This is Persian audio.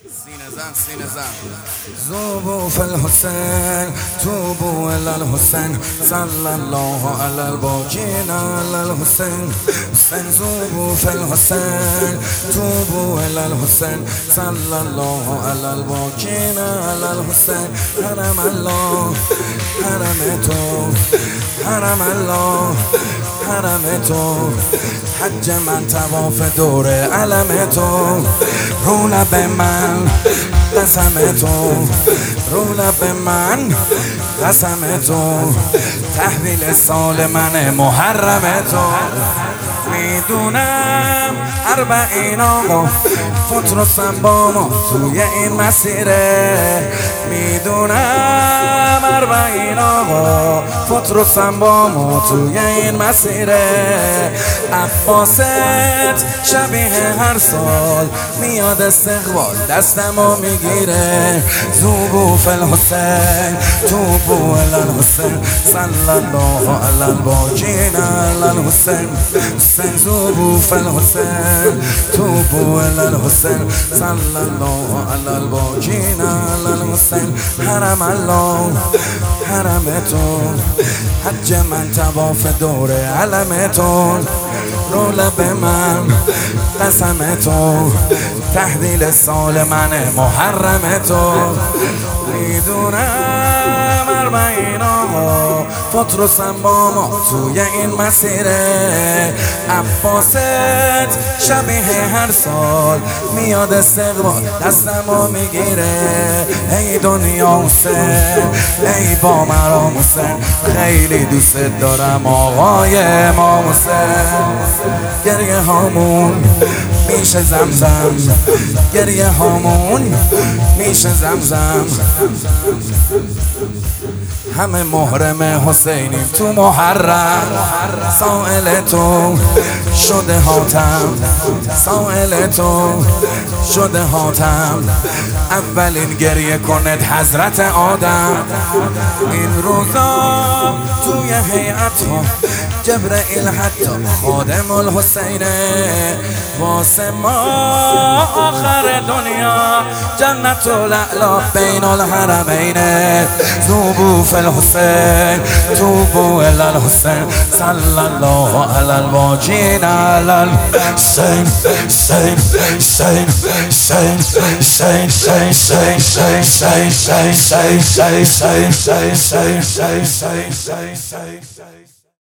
سینه زن ذوبوا في الحسين توبوا إلى الحسين صلى الله على الباقين على الحسين حسين ذوبوا في الحسين توبوا إلى الحسين صلى الله على الباقين على الحسين حرم الله حرمتو حرم الله حرمتو حج من طواف دور علمتو رو لب من قسمتو رو لب من قسمتو تحویل سال من محرمتو میدونم 40 آقا فطر و سنبامو توی این مسیره میدونم 40 آقا فطر و سنبامو توی این مسیره عباست شبیه هر سال میاد استقبال دستمو میگیره ذوبوا فی الحسین توبوا الی الحسین صلی الله علی الباقین علی الحسین حسین ذوبوا فی الحسین توبوا الی الحسین صلی الله علی الباقین علی الحسین حرم الله حرمتون حج من طواف دور علمتون رو لب من قسمتون تحویل سال من محرمتون میدونم 40 آقا فطر و سنبامو توی این مسیره عباست شبیه هر سال میاد استقبال دستمو میگیره ای دنیا حسین ای با مرام حسین خیلی دوست دارم آقای ما حسین گریه هامون میشه زمزم گریه هامون میشه زمزم همه محرم حسینیم تو محرم سائل تو شده حاتم سائل تو شده حاتم اولین گریه کند حضرت آدم این روزا توی هیئت ها جبرئیل حتی خادم الحسینه واسه ما آخر دنیا جنت الاعلی بین الحرمین ذوبوا فی الحسین توبوا الی الحسین صلی الله علی الباقین علی الحسین حسین حسین حسین حسین حسین حسین حسین حسین حسین حسین حسین حسین حسین